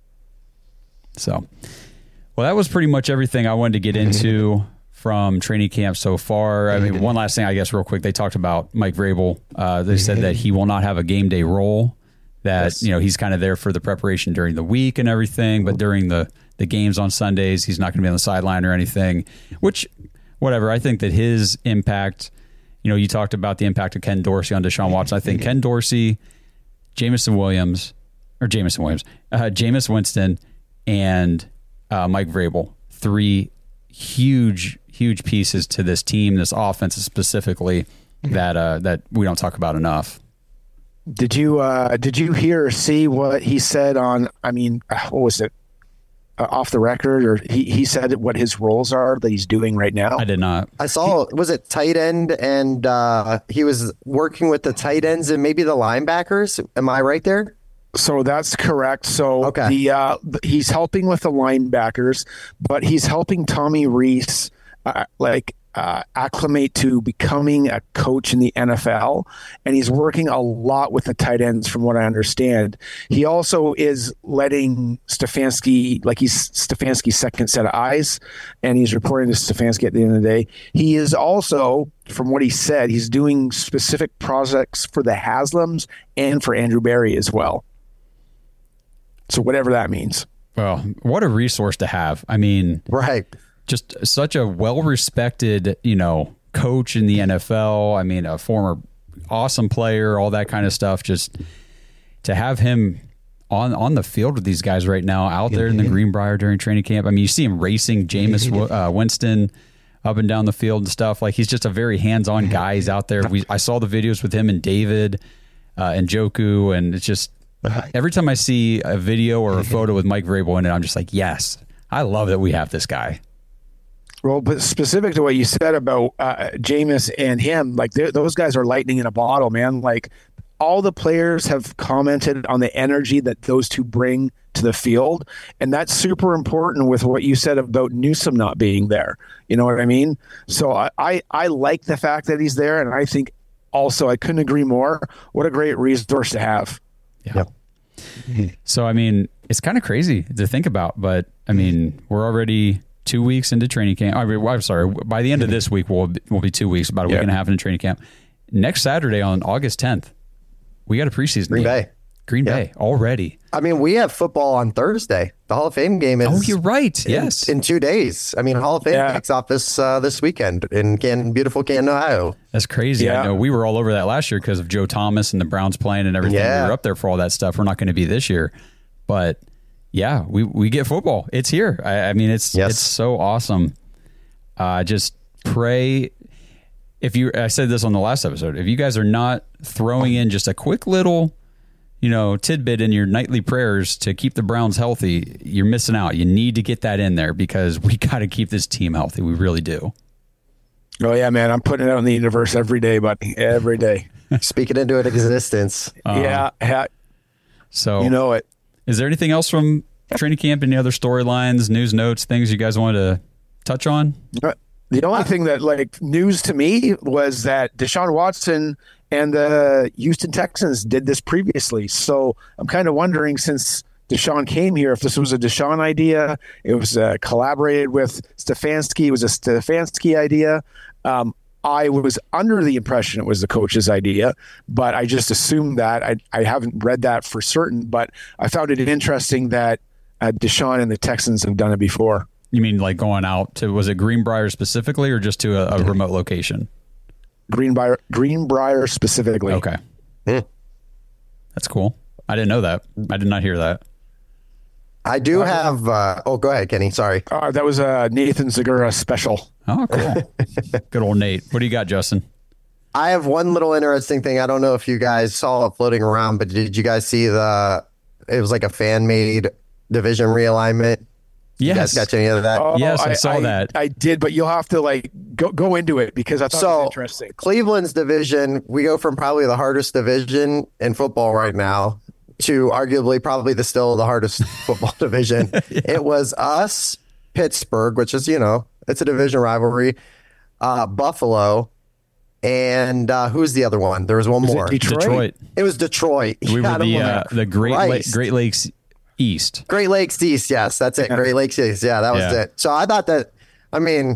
So, well, that was pretty much everything I wanted to get into from training camp so far. I mean, one last thing, I guess, real quick. They talked about Mike Vrabel. Uh, they said that he will not have a game day role, that, yes. you know, he's kind of there for the preparation during the week and everything, but during the, the games on Sundays, he's not going to be on the sideline or anything, which, whatever. I think that his impact, you know, you talked about the impact of Ken Dorsey on Deshaun Watson. I think Ken Dorsey, Jameson Williams, or Jamison Williams, uh, Jameis Winston, and uh, Mike Vrabel. Three huge, huge pieces to this team, this offense specifically, that uh, that we don't talk about enough. Did you uh, did you hear or see what he said on? I mean, what was it? Uh, off the record, or he he said what his roles are that he's doing right now. I did not. I saw. Was it tight end, and uh, he was working with the tight ends and maybe the linebackers? Am I right there? So that's correct. So okay. the uh, he's helping with the linebackers, but he's helping Tommy Rees uh, like uh, acclimate to becoming a coach in the N F L, and he's working a lot with the tight ends, from what I understand. He also is letting Stefanski, like he's Stefanski's second set of eyes, and he's reporting to Stefanski at the end of the day. He is also, from what he said, he's doing specific projects for the Haslams and for Andrew Berry as well. So whatever that means. Well, what a resource to have. I mean, right. Just such a well-respected, you know, coach in the N F L. I mean, a former awesome player, all that kind of stuff. Just to have him on on the field with these guys right now, out there in the Greenbrier during training camp. I mean, you see him racing Jameis uh, Winston up and down the field and stuff. Like, he's just a very hands-on guy. He's out there. We I saw the videos with him and David uh, and Njoku, and it's just every time I see a video or a photo with Mike Vrabel in it, I'm just like, yes, I love that we have this guy. Well, but specific to what you said about uh, Jameis and him, like those guys are lightning in a bottle, man. Like, all the players have commented on the energy that those two bring to the field, and that's super important with what you said about Newsome not being there. You know what I mean? So I, I, I like the fact that he's there, and I think also I couldn't agree more. What a great resource to have. Yeah. Yep. So, I mean, it's kind of crazy to think about, but I mean, we're already two weeks into training camp. I mean, I'm sorry. By the end of this week, we'll be, we'll be two weeks, about a week yeah. and a half into training camp. Next Saturday on August tenth, we got a preseason Green game. Bay. Green yeah. Bay already. I mean, we have football on Thursday. The Hall of Fame game is. Oh, you're right. In, yes, in two days. I mean, Hall of Fame yeah. kicks off this uh, this weekend in Canton, beautiful Canton, Ohio. That's crazy. Yeah. I know we were all over that last year because of Joe Thomas and the Browns playing and everything. Yeah. We were up there for all that stuff. We're not going to be this year, but yeah, we we get football. It's here. I, I mean, it's yes. it's so awesome. Uh, just pray. If you, I said this on the last episode, if you guys are not throwing in just a quick little, you know, tidbit in your nightly prayers to keep the Browns healthy, you're missing out. You need to get that in there because we got to keep this team healthy. We really do. Oh yeah, man. I'm putting it out in the universe every day, buddy. Every day. Speaking into it existence. Um, yeah, yeah. So you know it. Is there anything else from training camp? Any other storylines, news notes, things you guys wanted to touch on? The only thing that like news to me was that Deshaun Watson and the Houston Texans did this previously. So I'm kind of wondering, since Deshaun came here, if this was a Deshaun idea, it was uh, collaborated with Stefanski. It was a Stefanski idea. Um, I was under the impression it was the coach's idea, but I just assumed that. I, I haven't read that for certain, but I found it interesting that uh, Deshaun and the Texans have done it before. You mean like going out to, was it Greenbrier specifically or just to a, a remote location? Greenbrier, Greenbrier specifically. Okay. Mm. That's cool. I didn't know that. I did not hear that. I do have, uh, oh, go ahead, Kenny. Sorry. Uh, that was a Nathan Segura special. Oh, cool. Good old Nate. What do you got, Justin? I have one little interesting thing. I don't know if you guys saw it floating around, but did you guys see the, it was like a fan-made division realignment? Yes. You guys got any of that? Oh, yes, I, I saw I, that. I did, but you'll have to like go go into it because I thought so, it was interesting. Cleveland's division, we go from probably the hardest division in football right now to arguably probably the still the hardest football division. Yeah. It was us, Pittsburgh, which is, you know, it's a division rivalry, uh, Buffalo, and uh, who's the other one? There was one was more. It Detroit? Detroit. It was Detroit. We were the uh, the Great La- Great Lakes East. Great Lakes East, yes, that's it. Great Lakes East, yeah, that was yeah. it. So I thought that, I mean,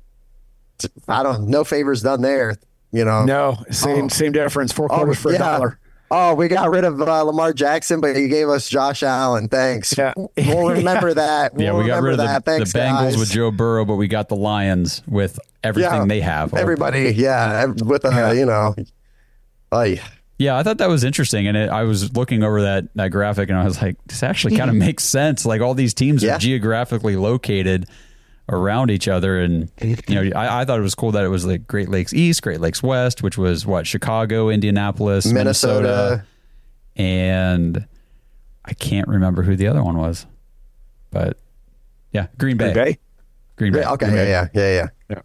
I don't, no favors done there, you know. No, same oh. same difference. Four quarters oh, for a yeah. dollar. Oh, we got rid of uh, Lamar Jackson, but you gave us Josh Allen. Thanks. Yeah. We'll remember that. We'll yeah, we got rid of the, Thanks, the Bengals guys. with Joe Burrow, but we got the Lions with everything yeah, they have. Everybody, yeah, with uh, yeah. you know, oh, Yeah, I thought that was interesting. And it, I was looking over that, that graphic and I was like, this actually kind of makes sense. Like all these teams yeah. are geographically located around each other. And, you know, I, I thought it was cool that it was like Great Lakes East, Great Lakes West, which was what, Chicago, Indianapolis, Minnesota, Minnesota and I can't remember who the other one was. But yeah, Green Bay. Green Bay? Green Bay. Okay, Green Bay. yeah, yeah, yeah, yeah.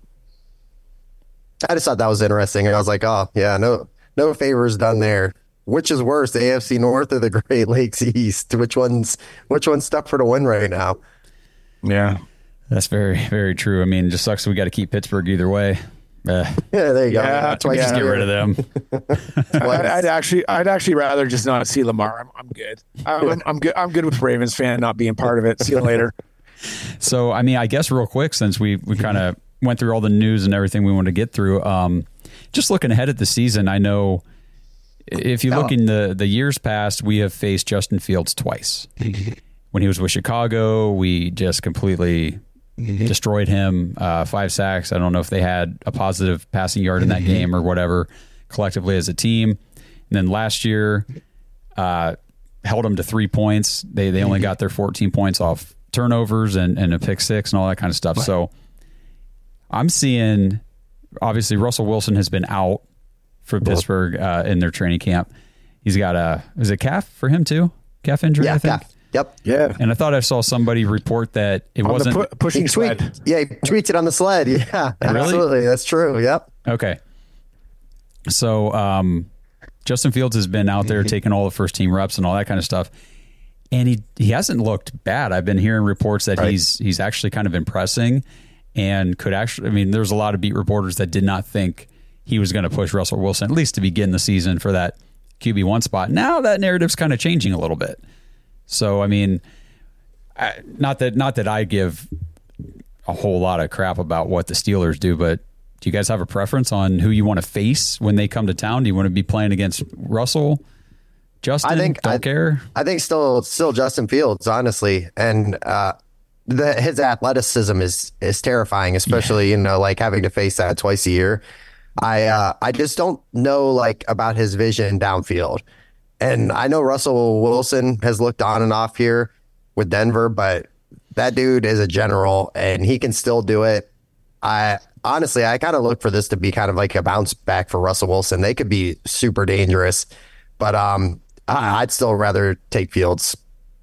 I just thought that was interesting. And I was like, oh, yeah, no. No favors done there. Which is worse, the A F C North or the Great Lakes East? Which one's which one's stuck for the win right now? Yeah, that's very very true. I mean, it just sucks. We got to keep Pittsburgh either way. Uh, yeah, there you go. Yeah, Twice yeah, just get rid of them. I'd, I'd actually, I'd actually rather just not see Lamar. I'm, I'm good. I'm, I'm good. I'm good with Ravens fan not being part of it. See you later. So, I mean, I guess real quick, since we we kind of went through all the news and everything we wanted to get through. Um, Just looking ahead at the season, I know if you look in the, the years past, we have faced Justin Fields twice. When he was with Chicago, we just completely destroyed him. Uh, five sacks. I don't know if they had a positive passing yard in that game or whatever collectively as a team. And then last year, uh, held them to three points. They they only got their fourteen points off turnovers and, and a pick six and all that kind of stuff. What? So I'm seeing... Obviously, Russell Wilson has been out for Pittsburgh uh, in their training camp. He's got a, is it calf for him too? Calf injury, yeah, I think? Calf. Yep. Yeah. And I thought I saw somebody report that it on wasn't... the pu- pushing tweet, sled. Yeah, he tweets it on the sled. Yeah, really? Absolutely. That's true. Yep. Okay. So, um, Justin Fields has been out there taking all the first team reps and all that kind of stuff. And he, he hasn't looked bad. I've been hearing reports that right. he's he's actually kind of impressing. And could actually, I mean, there's a lot of beat reporters that did not think he was going to push Russell Wilson, at least to begin the season, for that Q B one spot. Now that narrative's kind of changing a little bit. So, I mean, I, not that not that I give a whole lot of crap about what the Steelers do, but do you guys have a preference on who you want to face when they come to town? Do you want to be playing against Russell, Justin? I think don't I, care. I think still still Justin Fields, honestly, and. uh The, his athleticism is is terrifying, especially yeah. you know like having to face that twice a year. I uh, I just don't know like about his vision downfield, and I know Russell Wilson has looked on and off here with Denver, but that dude is a general and he can still do it. I honestly I kind of look for this to be kind of like a bounce back for Russell Wilson. They could be super dangerous, but um I, I'd still rather take Fields.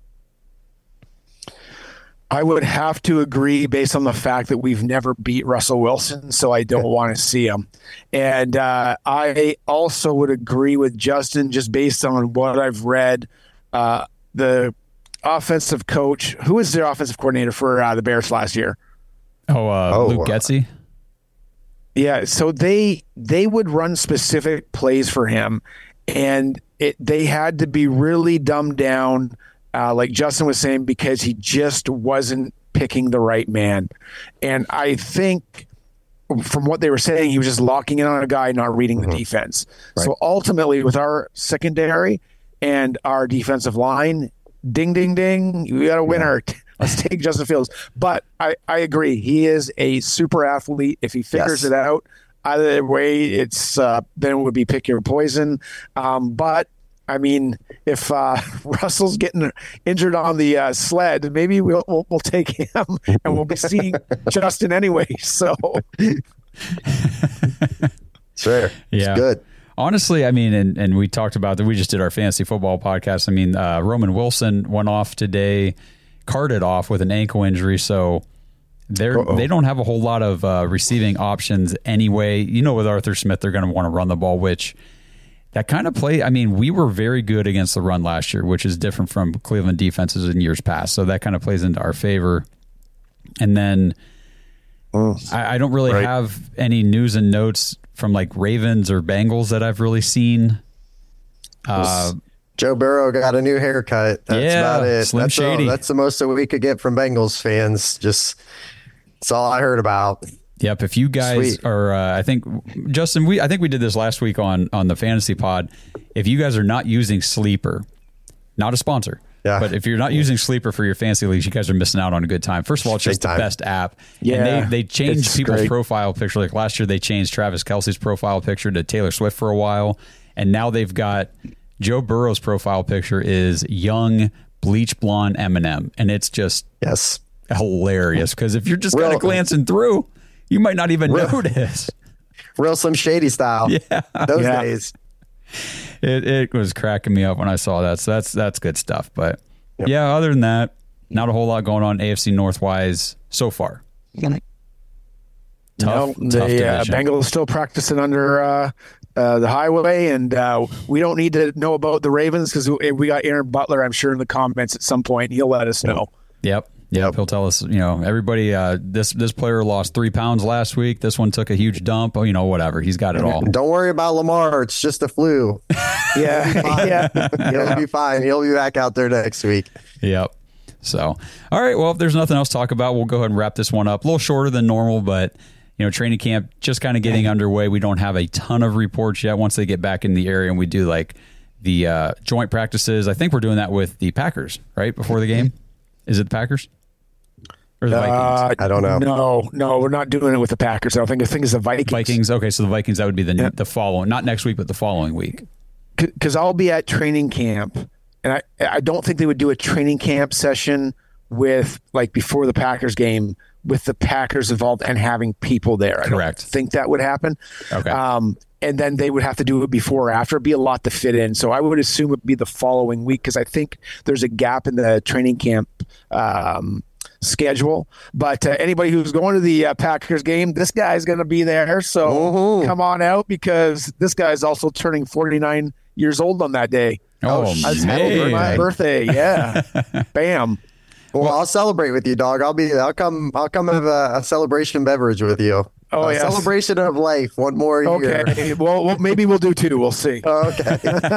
I would have to agree based on the fact that we've never beat Russell Wilson, so I don't want to see him. And uh, I also would agree with Justin just based on what I've read. Uh, the offensive coach, who was their offensive coordinator for uh, the Bears last year? Oh, uh, oh Luke Getsy. Yeah, so they they would run specific plays for him, and it they had to be really dumbed down. Uh, like Justin was saying, because he just wasn't picking the right man. And I think from what they were saying, he was just locking in on a guy, not reading mm-hmm. the defense. Right. So ultimately with our secondary and our defensive line, ding, ding, ding, we got a winner. Yeah. Let's take Justin Fields. But I, I agree. He is a super athlete. If he figures yes. it out, either way, it's uh, then it would be pick your poison. Um, but I mean, if uh, Russell's getting injured on the uh, sled, maybe we'll, we'll we'll take him, and we'll be seeing Justin anyway. So, sure, yeah, it's good. Honestly, I mean, and, and we talked about that. We just did our fantasy football podcast. I mean, uh, Roman Wilson went off today, carted off with an ankle injury, so they're Uh-oh. they don't have a whole lot of uh, receiving options anyway. You know, with Arthur Smith, they're going to want to run the ball, which. That kind of play, I mean, we were very good against the run last year, which is different from Cleveland defenses in years past. So that kind of plays into our favor. And then oh, I, I don't really right. have any news and notes from like Ravens or Bengals that I've really seen. Uh, Joe Burrow got a new haircut. That's yeah, about it. Slim that's Shady. All, that's the most that we could get from Bengals fans. Just that's all I heard about. Yep. If you guys Sweet. are, uh, I think, Justin, we I think we did this last week on on the Fantasy Pod. If you guys are not using Sleeper, not a sponsor, yeah. but if you're not using Sleeper for your fantasy leagues, you guys are missing out on a good time. First of all, it's just the best app. Yeah, and they, they changed people's great. profile picture. Like last year, they changed Travis Kelce's profile picture to Taylor Swift for a while. And now they've got Joe Burrow's profile picture is young bleach blonde Eminem, and it's just yes hilarious because if you're just kind of glancing through, you might not even real, notice. Real Slim Shady style. Yeah, those yeah. days. It it was cracking me up when I saw that. So that's that's good stuff. But yep. yeah, other than that, not a whole lot going on A F C Northwise so far. Tough, tough the uh, Bengals still practicing under uh, uh, the highway, and uh, we don't need to know about the Ravens because we, we got Aaron Butler, I'm sure, in the comments at some point. He'll let us know. Yep. Yep. He'll tell us, you know, everybody, uh, this this player lost three pounds last week. This one took a huge dump. Oh, you know, whatever. He's got it all. Don't worry about Lamar. It's just a flu. yeah. yeah. He'll be fine. He'll be back out there next week. Yep. So, all right. Well, if there's nothing else to talk about, we'll go ahead and wrap this one up. A little shorter than normal, but, you know, training camp just kind of getting underway. We don't have a ton of reports yet. Once they get back in the area and we do like the uh, joint practices, I think we're doing that with the Packers, right? Before the game. Is it the Packers? Or the Vikings? Uh, I don't know. No, no, we're not doing it with the Packers. I don't think. I think it's the Vikings. Vikings. Okay, so the Vikings, that would be the yeah. the following, not next week, but the following week. Because I'll be at training camp, and I I don't think they would do a training camp session with like before the Packers game with the Packers involved and having people there. I Correct. don't think that would happen. Okay. Um, and then they would have to do it before or after. It'd be a lot to fit in. So I would assume it would be the following week because I think there's a gap in the training camp um, schedule. But uh, anybody who's going to the uh, Packers game, this guy's going to be there. So mm-hmm. come on out because this guy's also turning forty-nine years old on that day. Oh, oh man. My birthday. Yeah. Bam. Well, I'll celebrate with you, dog. I'll be. I'll come. I'll come have a, a celebration beverage with you. Oh, a yes. Celebration of life. One more year. Okay. well, well, maybe we'll do two. We'll see. Okay.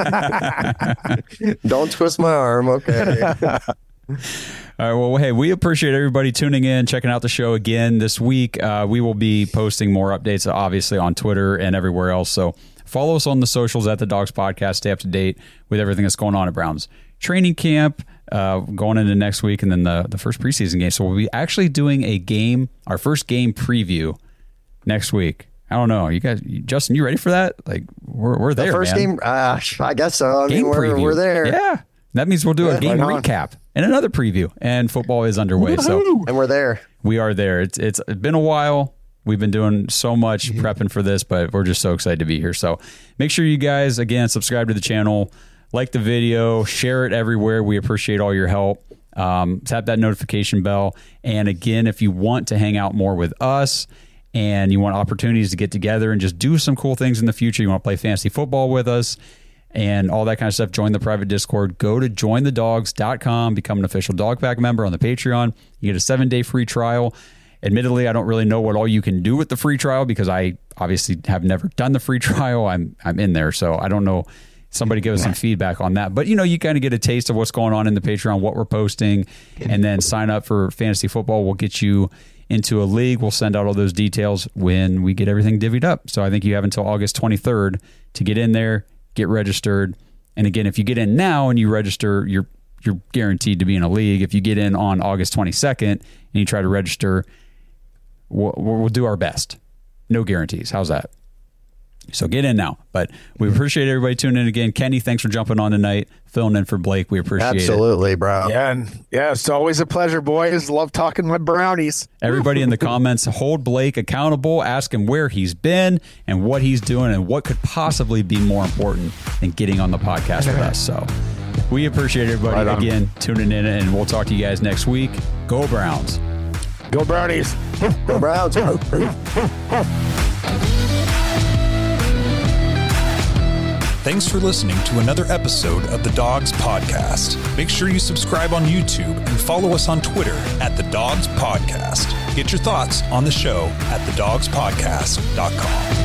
Don't twist my arm. Okay. All right. Well, hey, we appreciate everybody tuning in, checking out the show again this week. Uh, we will be posting more updates, obviously, on Twitter and everywhere else. So follow us on the socials at the Dogs Podcast. Stay up to date with everything that's going on at Browns training camp. Uh, going into next week and then the, the first preseason game. So we'll be actually doing a game, our first game preview next week. I don't know. You guys, Justin, you ready for that? Like, we're, we're there, the first man. game, uh, I guess so. I game mean, we're, preview. we're there. Yeah. That means we'll do yeah, a game right recap and another preview. And football is underway. Woo-hoo! So And we're there. We are there. It's It's been a while. We've been doing so much Mm-hmm. prepping for this, but we're just so excited to be here. So make sure you guys, again, subscribe to the channel, like the video, share it everywhere. We appreciate all your help. Um, tap that notification bell. And again, if you want to hang out more with us and you want opportunities to get together and just do some cool things in the future, you want to play fantasy football with us and all that kind of stuff, join the private Discord. Go to join the dogs dot com, become an official Dog Pack member on the Patreon. You get a seven-day free trial. Admittedly, I don't really know what all you can do with the free trial because I obviously have never done the free trial. I'm I'm in there, so I don't know. Somebody give us some feedback on that. But, you know, you kind of get a taste of what's going on in the Patreon, what we're posting, and then sign up for fantasy football. We'll get you into a league. We'll send out all those details when we get everything divvied up. So I think you have until August twenty-third to get in there, get registered. And again, if you get in now and you register, you're you're guaranteed to be in a league. If you get in on August twenty-second and you try to register, we'll, we'll do our best. No guarantees. How's that? So get in now. But we appreciate everybody tuning in again. Kenny, thanks for jumping on tonight, filling in for Blake. We appreciate Absolutely, it. Absolutely, bro. Yeah, and yeah, it's always a pleasure, boys. Love talking with brownies. Everybody in the comments, hold Blake accountable. Ask him where he's been and what he's doing and what could possibly be more important than getting on the podcast with us. So we appreciate everybody right again tuning in, and we'll talk to you guys next week. Go Browns. Go Brownies. Go Browns. Thanks for listening to another episode of the Dogs Podcast. Make sure you subscribe on YouTube and follow us on Twitter at the Dogs Podcast. Get your thoughts on the show at the dogs podcast dot com.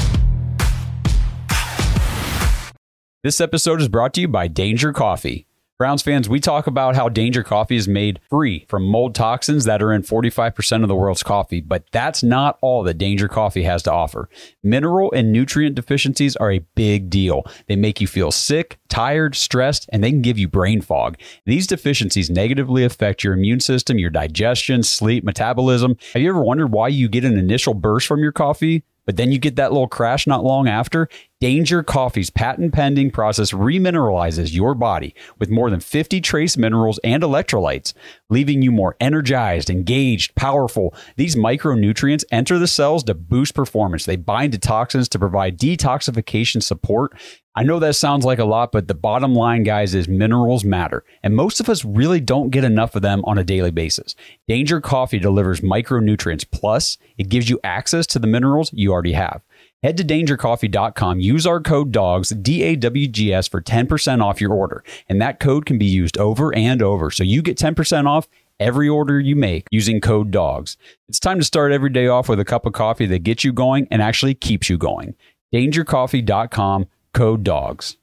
This episode is brought to you by Danger Coffee. Browns fans, we talk about how Danger Coffee is made free from mold toxins that are in forty-five percent of the world's coffee, but that's not all that Danger Coffee has to offer. Mineral and nutrient deficiencies are a big deal. They make you feel sick, tired, stressed, and they can give you brain fog. These deficiencies negatively affect your immune system, your digestion, sleep, metabolism. Have you ever wondered why you get an initial burst from your coffee, but then you get that little crash not long after? Danger Coffee's patent-pending process remineralizes your body with more than fifty trace minerals and electrolytes, leaving you more energized, engaged, powerful. These micronutrients enter the cells to boost performance. They bind to toxins to provide detoxification support. I know that sounds like a lot, but the bottom line, guys, is minerals matter, and most of us really don't get enough of them on a daily basis. Danger Coffee delivers micronutrients, plus it gives you access to the minerals you already have. Head to danger coffee dot com, use our code DAWGS, D A W G S, for ten percent off your order. And that code can be used over and over. So you get ten percent off every order you make using code DAWGS. It's time to start every day off with a cup of coffee that gets you going and actually keeps you going. danger coffee dot com, code DAWGS.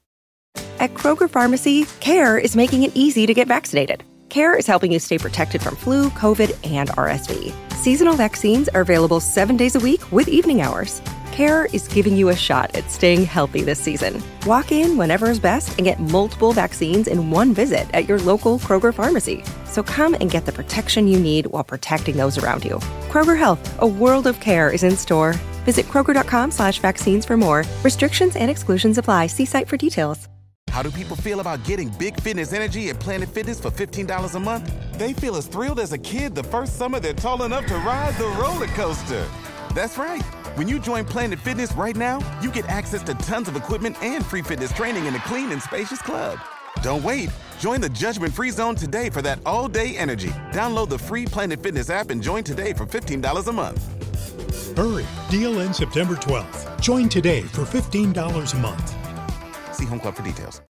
At Kroger Pharmacy, CARE is making it easy to get vaccinated. CARE is helping you stay protected from flu, COVID, and R S V. Seasonal vaccines are available seven days a week with evening hours. CARE is giving you a shot at staying healthy this season. Walk in whenever is best and get multiple vaccines in one visit at your local Kroger pharmacy. So come and get the protection you need while protecting those around you. Kroger Health, a world of care, is in store. Visit kroger.com slash vaccines for more. Restrictions and exclusions apply. See site for details. How do people feel about getting Big Fitness Energy at Planet Fitness for fifteen dollars a month? They feel as thrilled as a kid the first summer they're tall enough to ride the roller coaster. That's right. When you join Planet Fitness right now, you get access to tons of equipment and free fitness training in a clean and spacious club. Don't wait. Join the judgment-free zone today for that all-day energy. Download the free Planet Fitness app and join today for fifteen dollars a month. Hurry. Deal ends September twelfth. Join today for fifteen dollars a month. See Home Club for details.